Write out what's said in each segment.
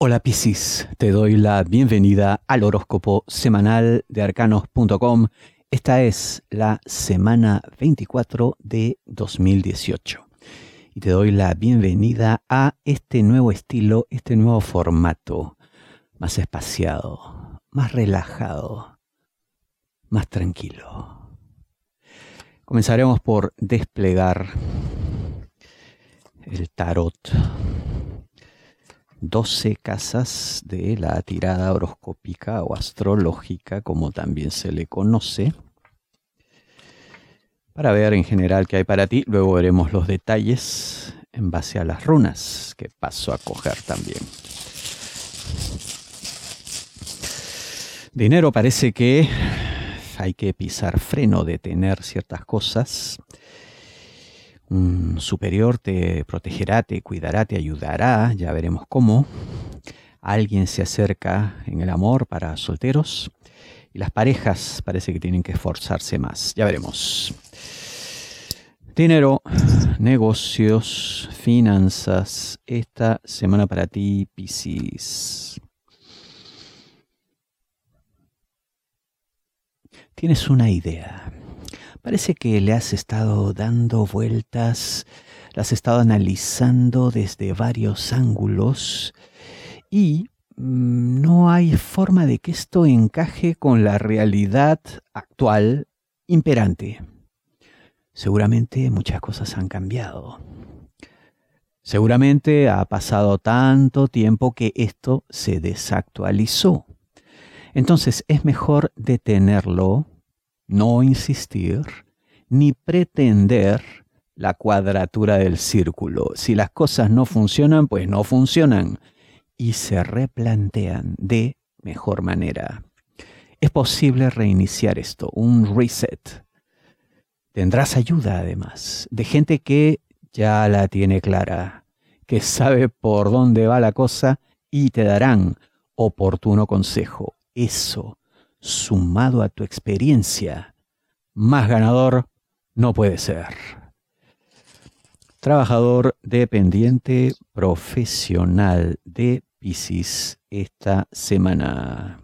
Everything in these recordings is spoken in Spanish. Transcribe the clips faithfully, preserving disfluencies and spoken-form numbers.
Hola Piscis, te doy la bienvenida al horóscopo semanal de arcanos punto com. Esta es la semana veinticuatro de dos mil dieciocho y te doy la bienvenida a este nuevo estilo, este nuevo formato, más espaciado, más relajado, más tranquilo. Comenzaremos por desplegar el tarot. doce casas de la tirada horoscópica o astrológica, como también se le conoce, para ver en general qué hay para ti. Luego veremos los detalles en base a las runas que paso a coger también. Dinero, parece que hay que pisar freno, detener ciertas cosas. Un superior te protegerá, te cuidará, te ayudará, ya veremos cómo. Alguien se acerca en el amor para solteros y las parejas parece que tienen que esforzarse más, ya veremos. Dinero, negocios, finanzas, esta semana para ti, Piscis. Tienes una idea. Parece que le has estado dando vueltas, la has estado analizando desde varios ángulos y mmm, no hay forma de que esto encaje con la realidad actual imperante. Seguramente muchas cosas han cambiado. Seguramente ha pasado tanto tiempo que esto se desactualizó. Entonces es mejor detenerlo, no insistir, ni pretender la cuadratura del círculo. Si las cosas no funcionan, pues no funcionan y se replantean de mejor manera. Es posible reiniciar esto, un reset. Tendrás ayuda, además, de gente que ya la tiene clara, que sabe por dónde va la cosa y te darán oportuno consejo. Eso, sumado a tu experiencia, más ganador no puede ser. Trabajador dependiente profesional de Piscis esta semana.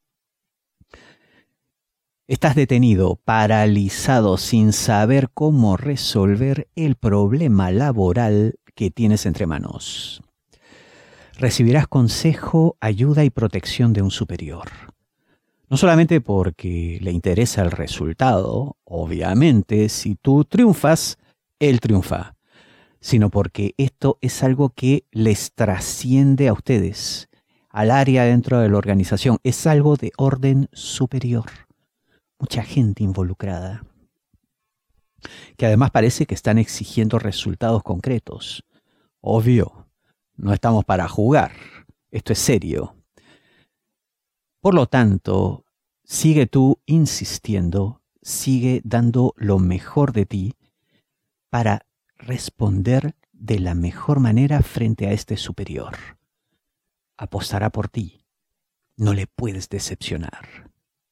Estás detenido, paralizado, sin saber cómo resolver el problema laboral que tienes entre manos. Recibirás consejo, ayuda y protección de un superior. No solamente porque le interesa el resultado, obviamente, si tú triunfas, él triunfa, sino porque esto es algo que les trasciende a ustedes, al área dentro de la organización. Es algo de orden superior. Mucha gente involucrada, que además parece que están exigiendo resultados concretos. Obvio, no estamos para jugar, esto es serio. Por lo tanto, sigue tú insistiendo, sigue dando lo mejor de ti para responder de la mejor manera frente a este superior. Apostará por ti, no le puedes decepcionar.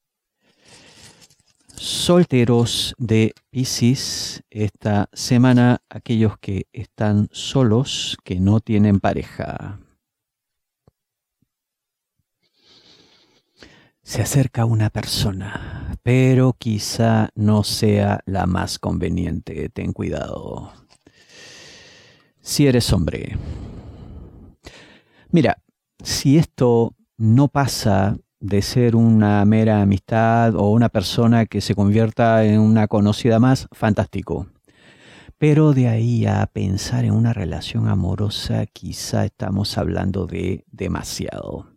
Solteros de Piscis, esta semana, aquellos que están solos, que no tienen pareja. Se acerca una persona, pero quizá no sea la más conveniente. Ten cuidado. Si eres hombre. Mira, si esto no pasa de ser una mera amistad o una persona que se convierta en una conocida más, fantástico. Pero de ahí a pensar en una relación amorosa, quizá estamos hablando de demasiado.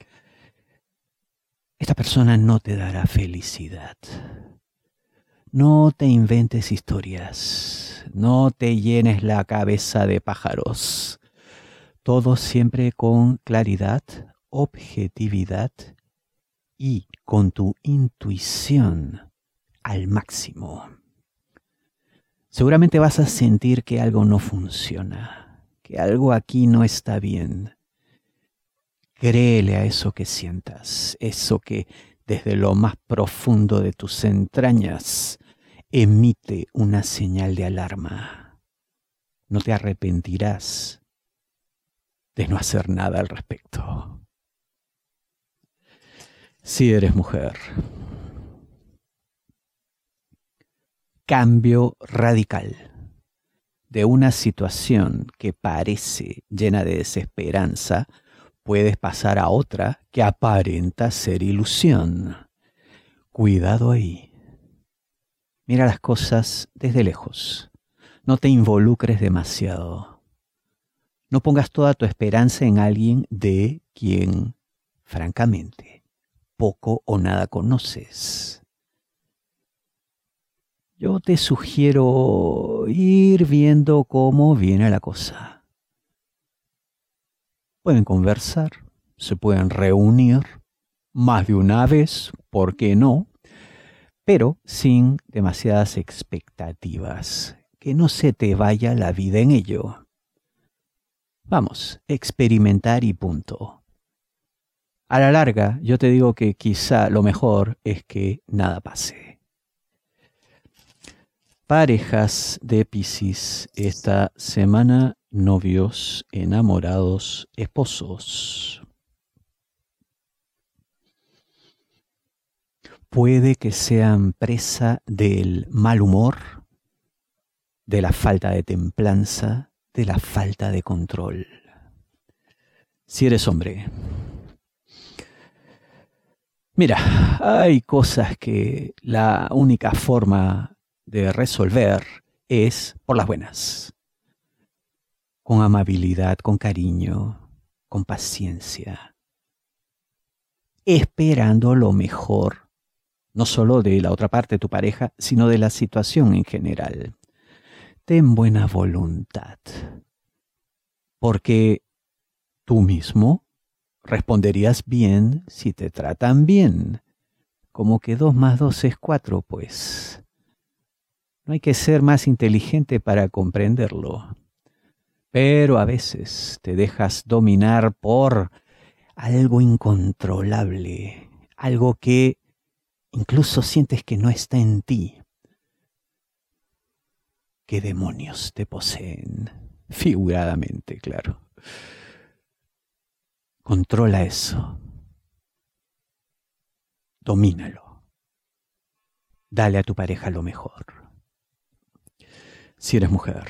Esta persona no te dará felicidad. No te inventes historias. No te llenes la cabeza de pájaros. Todo siempre con claridad, objetividad y con tu intuición al máximo. Seguramente vas a sentir que algo no funciona, que algo aquí no está bien. Créele a eso que sientas, eso que desde lo más profundo de tus entrañas emite una señal de alarma. No te arrepentirás de no hacer nada al respecto. Si eres mujer, cambio radical de una situación que parece llena de desesperanza, puedes pasar a otra que aparenta ser ilusión. Cuidado ahí. Mira las cosas desde lejos. No te involucres demasiado. No pongas toda tu esperanza en alguien de quien, francamente, poco o nada conoces. Yo te sugiero ir viendo cómo viene la cosa. Pueden conversar, se pueden reunir más de una vez, ¿por qué no? Pero sin demasiadas expectativas. Que no se te vaya la vida en ello. Vamos, experimentar y punto. A la larga, yo te digo que quizá lo mejor es que nada pase. Parejas de Piscis esta semana, novios, enamorados, esposos. Puede que sean presa del mal humor, de la falta de templanza, de la falta de control. Si eres hombre, mira, hay cosas que la única forma de resolver es por las buenas, con amabilidad, con cariño, con paciencia, esperando lo mejor, no solo de la otra parte de tu pareja, sino de la situación en general. Ten buena voluntad, porque tú mismo responderías bien si te tratan bien. Como que dos más dos es cuatro, pues. No hay que ser más inteligente para comprenderlo. Pero a veces te dejas dominar por algo incontrolable, algo que incluso sientes que no está en ti. ¿Qué demonios te poseen? Figuradamente, claro. Controla eso. Domínalo. Dale a tu pareja lo mejor. Si eres mujer,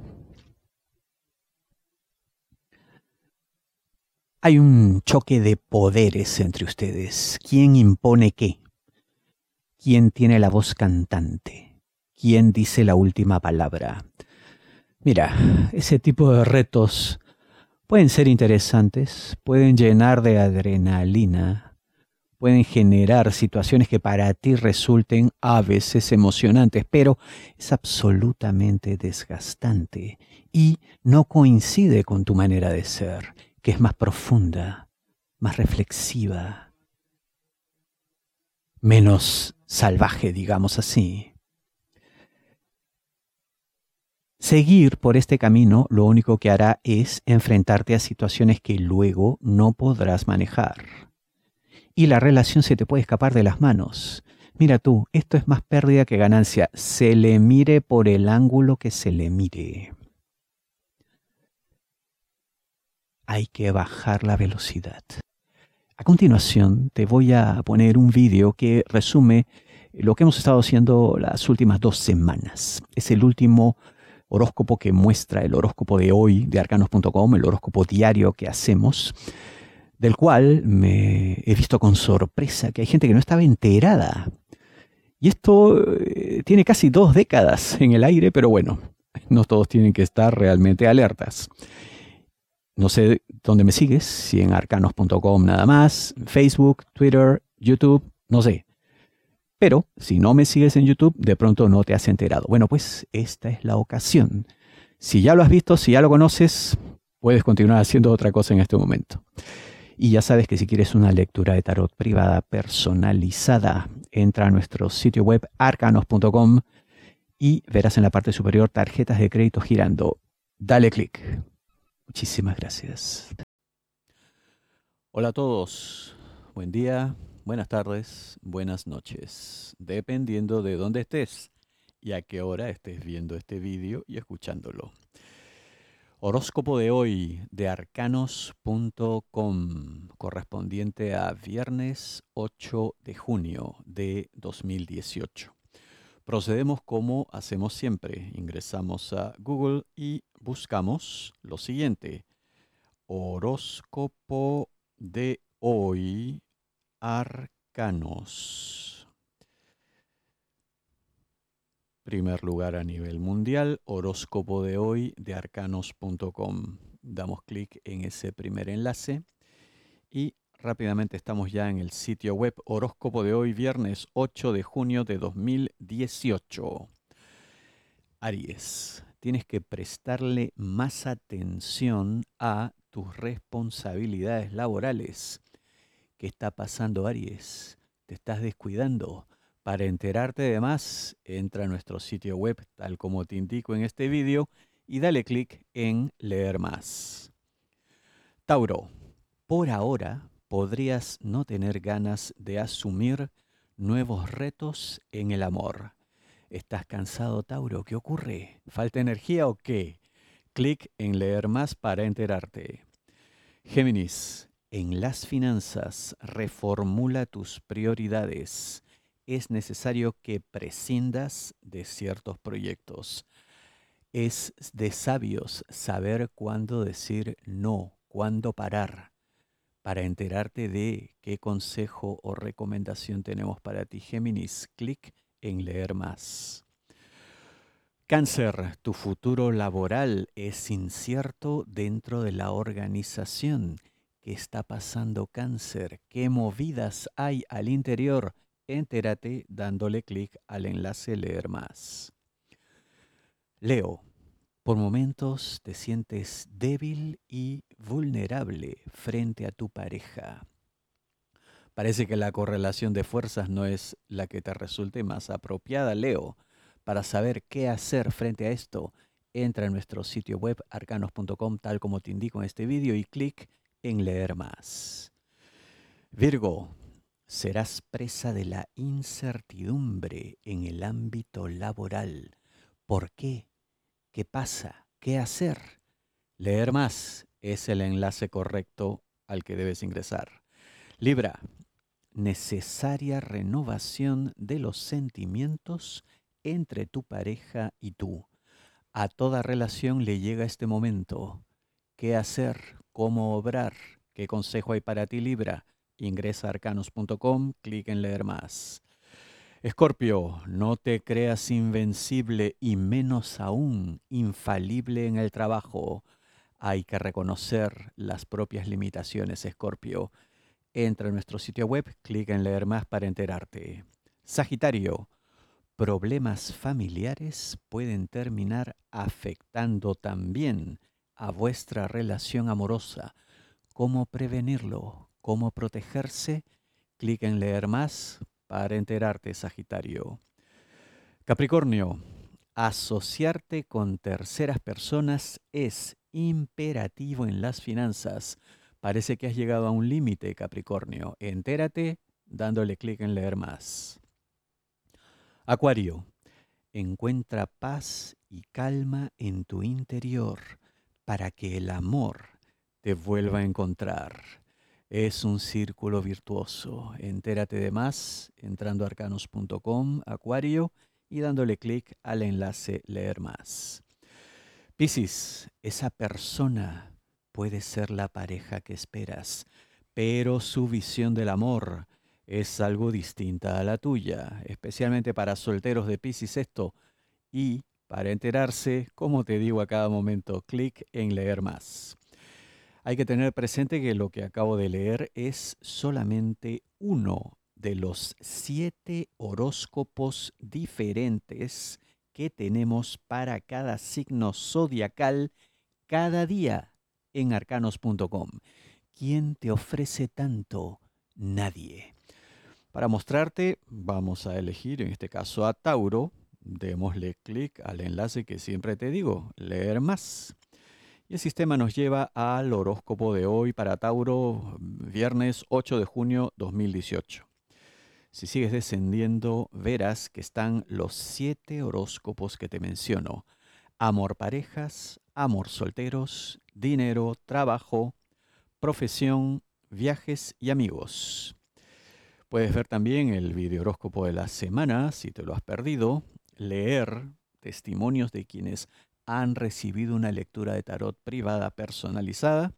hay un choque de poderes entre ustedes. ¿Quién impone qué? ¿Quién tiene la voz cantante? ¿Quién dice la última palabra? Mira, ese tipo de retos pueden ser interesantes, pueden llenar de adrenalina, pueden generar situaciones que para ti resulten a veces emocionantes, pero es absolutamente desgastante y no coincide con tu manera de ser, que es más profunda, más reflexiva, menos salvaje, digamos así. Seguir por este camino lo único que hará es enfrentarte a situaciones que luego no podrás manejar. Y la relación se te puede escapar de las manos. Mira tú, esto es más pérdida que ganancia. Se le mire por el ángulo que se le mire. Hay que bajar la velocidad. A continuación te voy a poner un vídeo que resume lo que hemos estado haciendo las últimas dos semanas. Es el último horóscopo que muestra el horóscopo de hoy de arcanos punto com, el horóscopo diario que hacemos, del cual me he visto con sorpresa que hay gente que no estaba enterada. Y esto eh, tiene casi dos décadas en el aire, pero bueno, no todos tienen que estar realmente alertas. No sé dónde me sigues, si en arcanos punto com nada más, Facebook, Twitter, YouTube, no sé. Pero si no me sigues en YouTube, de pronto no te has enterado. Bueno, pues esta es la ocasión. Si ya lo has visto, si ya lo conoces, puedes continuar haciendo otra cosa en este momento. Y ya sabes que si quieres una lectura de tarot privada personalizada, entra a nuestro sitio web arcanos punto com y verás en la parte superior tarjetas de crédito girando. Dale clic. Muchísimas gracias. Hola a todos. Buen día. Buenas tardes, buenas noches, dependiendo de dónde estés y a qué hora estés viendo este vídeo y escuchándolo. Horóscopo de hoy de arcanos punto com, correspondiente a viernes ocho de junio de dos mil dieciocho. Procedemos como hacemos siempre. Ingresamos a Google y buscamos lo siguiente. Horóscopo de hoy, arcanos. Primer lugar a nivel mundial, horóscopo de hoy de arcanos punto com. Damos clic en ese primer enlace y rápidamente estamos ya en el sitio web horóscopo de hoy, viernes ocho de junio de dos mil dieciocho. Aries, tienes que prestarle más atención a tus responsabilidades laborales. ¿Qué está pasando, Aries? ¿Te estás descuidando? Para enterarte de más, entra a nuestro sitio web, tal como te indico en este vídeo, y dale clic en Leer más. Tauro, por ahora podrías no tener ganas de asumir nuevos retos en el amor. ¿Estás cansado, Tauro? ¿Qué ocurre? ¿Falta energía o qué? Clic en Leer más para enterarte. Géminis, en las finanzas, reformula tus prioridades. Es necesario que prescindas de ciertos proyectos. Es de sabios saber cuándo decir no, cuándo parar. Para enterarte de qué consejo o recomendación tenemos para ti, Géminis, clic en Leer más. Cáncer, tu futuro laboral es incierto dentro de la organización. ¿Qué está pasando, Cáncer? ¿Qué movidas hay al interior? Entérate dándole clic al enlace Leer más. Leo, por momentos te sientes débil y vulnerable frente a tu pareja. Parece que la correlación de fuerzas no es la que te resulte más apropiada, Leo. Para saber qué hacer frente a esto, entra en nuestro sitio web arcanos punto com, tal como te indico en este vídeo, y clic en Leer más. Virgo, serás presa de la incertidumbre en el ámbito laboral. ¿Por qué? ¿Qué pasa? ¿Qué hacer? Leer más es el enlace correcto al que debes ingresar. Libra, necesaria renovación de los sentimientos entre tu pareja y tú. A toda relación le llega este momento. ¿Qué hacer? ¿Cómo obrar? ¿Qué consejo hay para ti, Libra? Ingresa a arcanos punto com, clic en Leer más. Escorpio, no te creas invencible y menos aún infalible en el trabajo. Hay que reconocer las propias limitaciones, Escorpio. Entra a nuestro sitio web, clic en Leer más para enterarte. Sagitario, problemas familiares pueden terminar afectando también a vuestra relación amorosa. ¿Cómo prevenirlo? ¿Cómo protegerse? Clic en Leer más para enterarte, Sagitario. Capricornio, asociarte con terceras personas es imperativo en las finanzas. Parece que has llegado a un límite, Capricornio. Entérate dándole clic en Leer más. Acuario, encuentra paz y calma en tu interior para que el amor te vuelva a encontrar. Es un círculo virtuoso. Entérate de más entrando a arcanos punto com, Acuario, y dándole clic al enlace Leer más. Piscis, esa persona puede ser la pareja que esperas, pero su visión del amor es algo distinta a la tuya, especialmente para solteros de Piscis esto. Y para enterarse, como te digo a cada momento, clic en Leer más. Hay que tener presente que lo que acabo de leer es solamente uno de los siete horóscopos diferentes que tenemos para cada signo zodiacal cada día en arcanos punto com. ¿Quién te ofrece tanto? Nadie. Para mostrarte, vamos a elegir en este caso a Tauro. Démosle clic al enlace que siempre te digo, Leer más. Y el sistema nos lleva al horóscopo de hoy para Tauro, viernes ocho de junio dos mil dieciocho. Si sigues descendiendo, verás que están los siete horóscopos que te menciono. Amor, parejas, amor, solteros, dinero, trabajo, profesión, viajes y amigos. Puedes ver también el video horóscopo de la semana si te lo has perdido, leer testimonios de quienes han recibido una lectura de tarot privada personalizada,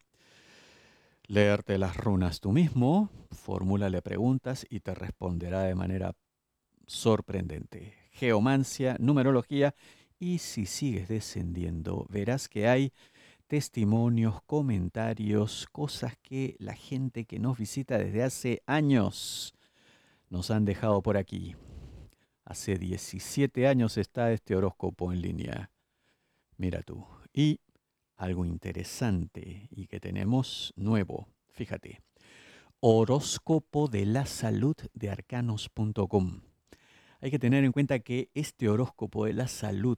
leerte las runas tú mismo, formúlale preguntas y te responderá de manera sorprendente. Geomancia, numerología y si sigues descendiendo verás que hay testimonios, comentarios, cosas que la gente que nos visita desde hace años nos han dejado por aquí. Hace diecisiete años está este horóscopo en línea. Mira tú. Y algo interesante y que tenemos nuevo. Fíjate. Horóscopo de la salud de arcanos punto com. Hay que tener en cuenta que este horóscopo de la salud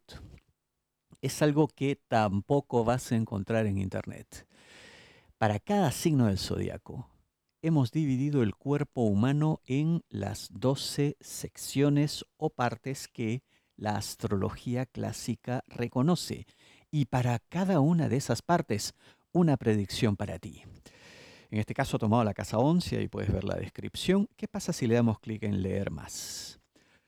es algo que tampoco vas a encontrar en internet. Para cada signo del zodiaco, hemos dividido el cuerpo humano en las doce secciones o partes que la astrología clásica reconoce. Y para cada una de esas partes, una predicción para ti. En este caso, he tomado la casa once y puedes ver la descripción. ¿Qué pasa si le damos clic en leer más?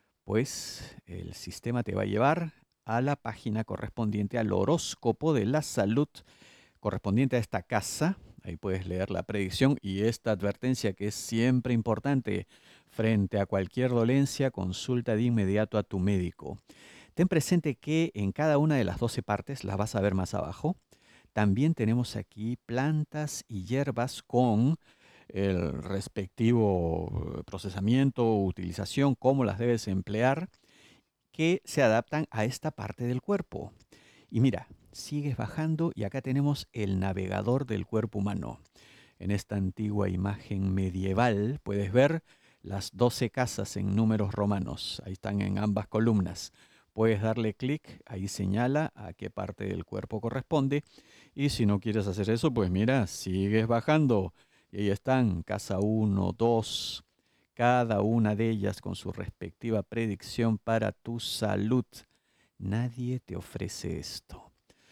Pues el sistema te va a llevar a la página correspondiente al horóscopo de la salud correspondiente a esta casa. Ahí puedes leer la predicción y esta advertencia que es siempre importante. Frente a cualquier dolencia, consulta de inmediato a tu médico. Ten presente que en cada una de las doce partes, las vas a ver más abajo, también tenemos aquí plantas y hierbas con el respectivo procesamiento, utilización, cómo las debes emplear, que se adaptan a esta parte del cuerpo. Y mira, sigues bajando y acá tenemos el navegador del cuerpo humano. En esta antigua imagen medieval puedes ver las doce casas en números romanos. Ahí están en ambas columnas. Puedes darle clic, ahí señala a qué parte del cuerpo corresponde. Y si no quieres hacer eso, pues mira, sigues bajando. Y ahí están, casa uno, dos, cada una de ellas con su respectiva predicción para tu salud. Nadie te ofrece esto.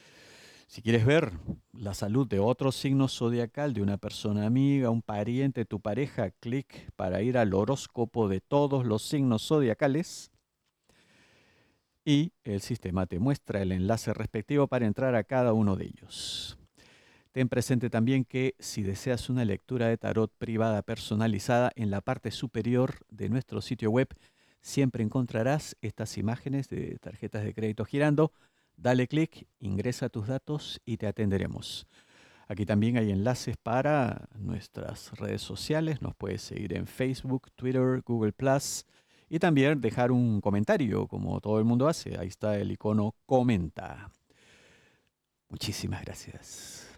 Si quieres ver la salud de otro signo zodiacal, de una persona amiga, un pariente, tu pareja, clic para ir al horóscopo de todos los signos zodiacales y el sistema te muestra el enlace respectivo para entrar a cada uno de ellos. Ten presente también que si deseas una lectura de tarot privada personalizada, en la parte superior de nuestro sitio web siempre encontrarás estas imágenes de tarjetas de crédito girando. Dale clic, ingresa tus datos y te atenderemos. Aquí también hay enlaces para nuestras redes sociales. Nos puedes seguir en Facebook, Twitter, Google plus, y también dejar un comentario, como todo el mundo hace. Ahí está el icono comenta. Muchísimas gracias.